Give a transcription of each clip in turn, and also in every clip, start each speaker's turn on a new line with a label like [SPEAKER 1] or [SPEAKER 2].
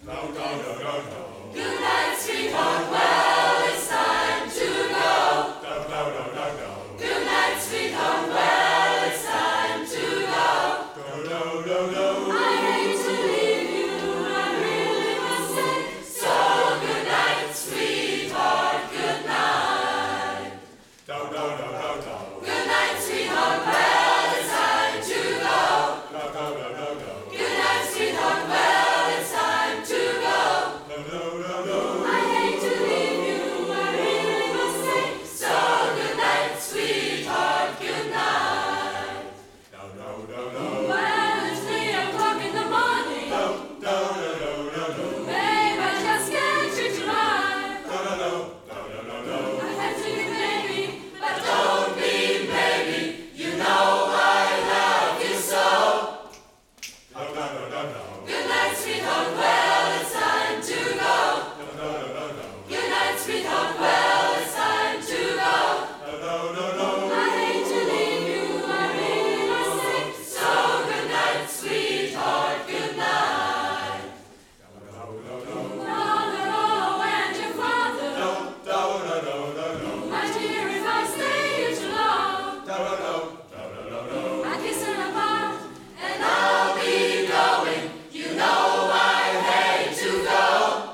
[SPEAKER 1] Good night, sweetheart. Well, it's time to go. Good night, sweetheart. Well, it's time to go. I hate to leave you, I really must say. So good night, sweetheart. Good night. Good night, sweetheart. Well, it's time to go. Good night, sweetheart. Well, it's time to go. I hate to leave you, I really must say. So good night, sweetheart. Good night. Well, it's 3 o'clock in the morning. Babe, I just can't treat you right. I have to be baby, but don't be baby. You know I love you so. Good night, sweetheart. Well, it's time to go. Good night, sweetheart. Well, it's time to go. I hate to leave you, I really must say. So good night, sweetheart. Good night. Mother, and your father. My dear, if I stay here too long, I kiss her apart, and I'll be going. You know I hate to go.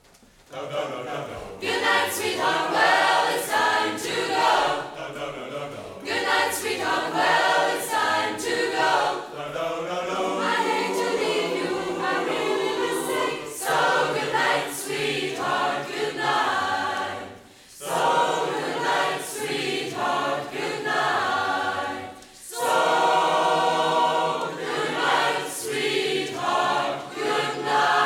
[SPEAKER 1] Good night, sweetheart. Well, it's time to go. Good night, sweetheart. Well, it's time to go. I hate to leave you, I really must say. So good night, sweetheart. Good night. So good night, sweetheart. Good night. So good night, sweetheart. Good night.